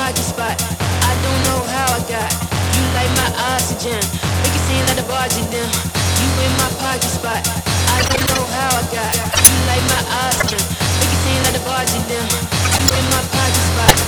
parking spot. I don't know how I got you like my oxygen. Make it seem like the barging down. You in my parking spot. I don't know how I got you like my oxygen. Make it seem like the barging down. You in my parking spot.